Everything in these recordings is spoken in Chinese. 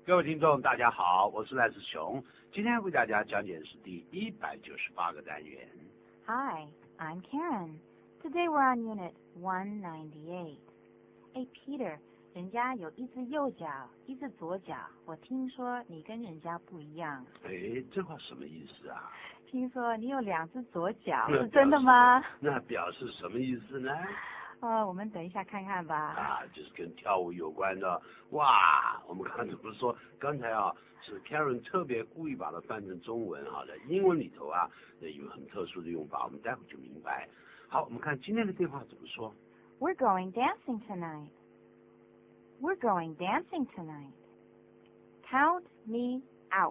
各位听众，大家好，我是赖志雄，今天为大家讲解的是第198个单元。 Hi, I'm Karen. Today we're on Unit 198. Hey Peter, 人家有一只右脚，一只左脚，我听说你跟人家不一样。 这话什么意思啊？ 听说你有2只左脚，是真的吗？ 那表示什么意思呢？ 我们等一下看看吧。 就是跟跳舞有关的。哇，我们刚才不是说，刚才是 Karen 特别故意把它翻成中文在英文里头有很特殊的用法，我们待会就明白。好，我们看今天的对话怎么说。 We're going dancing tonight. We're going dancing tonight. Count me out.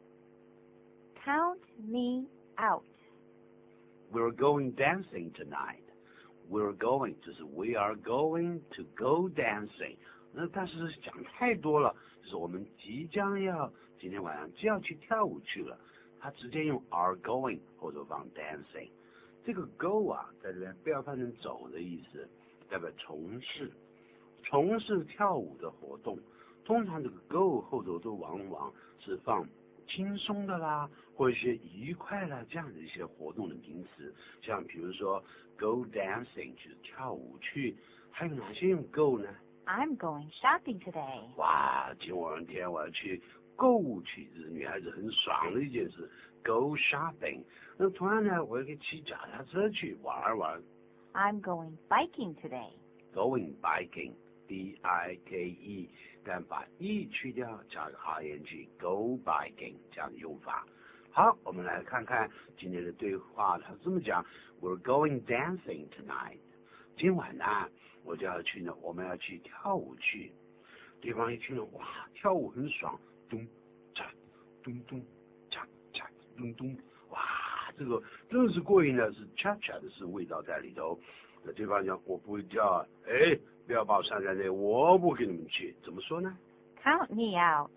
Count me out. We're going dancing tonight.We're going 就是 we are going to go dancing。但是讲太多了，就是我们即将要今天晚上就要去跳舞去了。他直接用 are going 或者放 dancing。这个 go 在这边不要翻成走的意思，代表从事跳舞的活动。通常这个 go 后头都往往是放轻松的啦，或者一些愉快啦这样的一些活动的名词，像比如说 go dancing 就是跳舞去，还有哪些用 go 呢？ I'm going shopping today. 哇，今天我要去购物去，这是女孩子很爽的一件事 ，go shopping。那同样呢，我也可以骑脚踏车去玩。 I'm going biking today. Going biking。B-I-K-E， 但把 E 去掉，加个 I-N-G，go biking 这样的用法。好，我们来看看今天的对话，他这么讲 ：We're going dancing tonight。今晚呢，我们要去跳舞去。对方一听了，哇，跳舞很爽，咚嚓咚咚嚓嚓咚咚，哇，这个真的是过瘾的，是恰恰的是味道在里头。那对方讲我不会跳不要把我算在内，我不跟你们去，怎么说呢？ Count me out.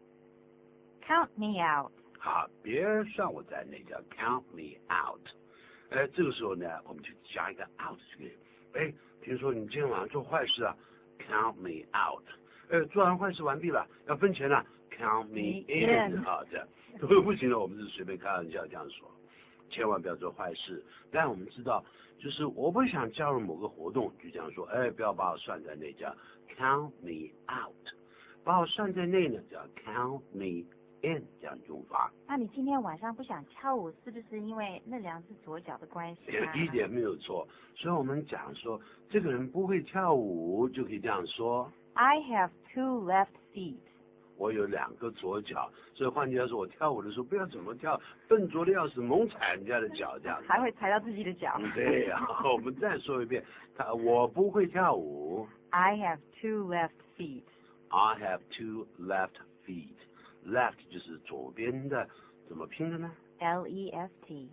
Count me out. 好，别算我在内，叫 count me out。这个时候呢，我们就加一个 out 这个。比如说你今天晚上做坏事count me out。做完坏事完毕了，要分钱了 ，count me in。这样不行了，我们是随便开玩笑这样说。千万不要做坏事，但我们知道，就是我不想加入某个活动，就这样说，不要把我算在内，叫 count me out。把我算在内呢，叫 count me in 这样用法。 那你今天晚上不想跳舞，是不是因为那2只左脚的关系一点没有错。所以我们讲说，这个人不会跳舞，就可以这样说 I have 2 left feet。 我有2个左脚，所以换句话说，我跳舞的时候不要怎么跳，笨拙的要死，猛踩人家的脚这样子， 还会踩到自己的脚。 对我们再说一遍，我不会跳舞。 I have 2 left feet. I have 2 left feet. Left 就是左边的，怎么拼的呢？ L-E-F-T.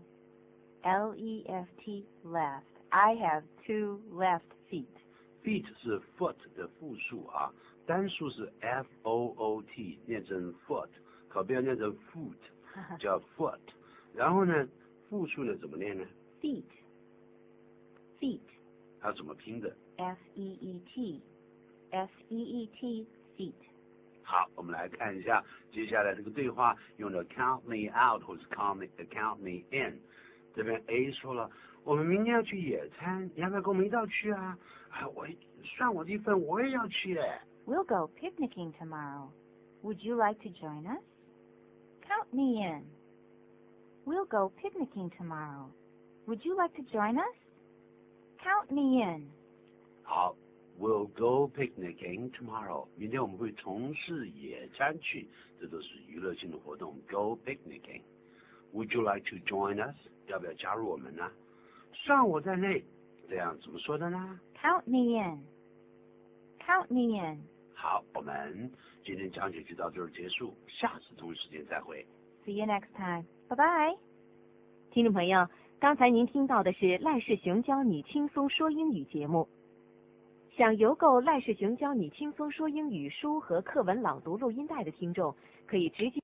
L-E-F-T, left. I have 2 left feet. Feet 是 foot 的复数单数是 F-O-O-T， 念成 foot， 可不要念成 foot， 叫 foot。然后呢，复数呢怎么念呢？ Feet. Feet. 它怎么拼的？ F-E-E-T. F-E-E-T, feet. 好，我们来看一下接下来这个对话，用的 count me out 或是 count me in。这边 A 说了，我们明天要去野餐，你要不要跟我们一道去我算我的一份，我也要去 We'll go picnicking tomorrow. Would you like to join us? Count me in. We'll go picnicking tomorrow. Would you like to join us? Count me in. 好，We'll go picnicking tomorrow. 明天我们会从事野餐去，这都是娱乐性的活动。Go picnicking. Would you like to join us? 要不要加入我们呢？算我在内，这样怎么说的呢？ Count me in. Count me in. 好，我们今天讲解就到这儿结束，下次同一时间再会。 See you next time. Bye-bye. 听众朋友，刚才您听到的是赖世雄教你轻松说英语节目。想邮购赖世雄教你轻松说英语书和课文朗读录音带的听众，可以直接